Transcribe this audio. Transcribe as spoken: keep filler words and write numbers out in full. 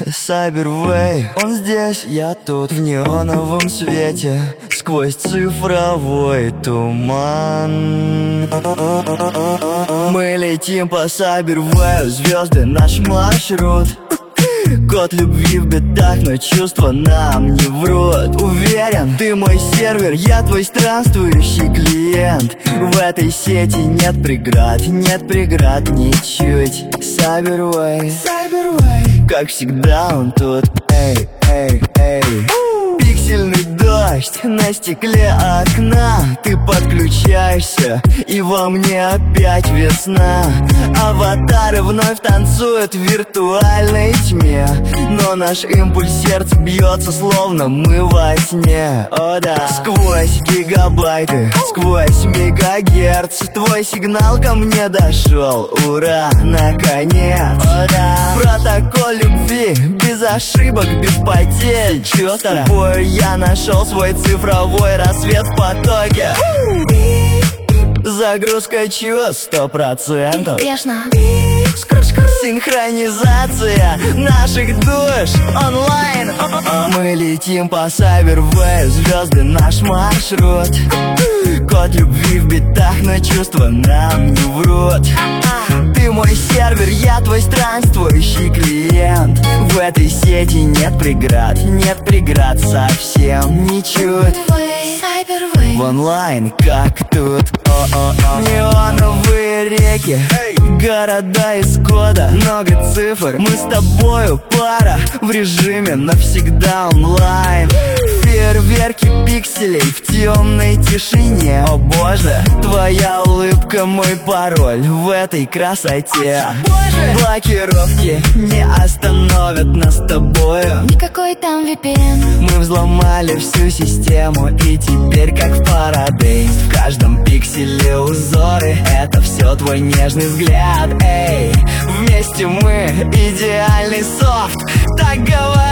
Cyberway, он здесь, я тут, в неоновом свете, сквозь цифровой туман. Мы летим по Cyberway, звезды наш маршрут. Код любви в бедах, но чувства нам не врут. Уверен, ты мой сервер, я твой странствующий клиент. В этой сети нет преград, нет преград ничуть. Cyberway, Cyberway, как всегда он тут. Эй, эй, эй. Пиксельный дождь на стекле окна. Ты подключаешься, и во мне опять весна. Аватары вновь танцуют в виртуальной тьме, но наш импульс сердца бьется, словно мы во сне. О да, сквозь гигабайты, сквозь мегагерц, твой сигнал ко мне дошел, ура, наконец. О да, протокол любви, без ошибок, без потерь. Чё с тобой? Я нашел свой цифровой рассвет в потоке. Загрузка чего? Сто процентов. Успешно. Синхронизация наших душ онлайн. Мы летим по Cyberway, звезды наш маршрут. Код любви в битах, но чувства нам не врут. Ты мой сервер, я твой странствующий клиент. В этой сети нет преград, нет преград совсем ничуть. В онлайн, как тут. О-о-о. Неоновые реки, города из кода, много цифр. Мы с тобою пара в режиме навсегда онлайн. Фейерверки пикселей в темной тишине. О боже, твоя улыбка мой пароль в этой красоте. Блокировки не остановят нас с тобою. Никакой там ви пи эн. Мы взломали всю систему, и теперь как в Парадейс. В каждом пикселе узоры, это все твой нежный взгляд. Эй, вместе мы идеальный софт, так говорят.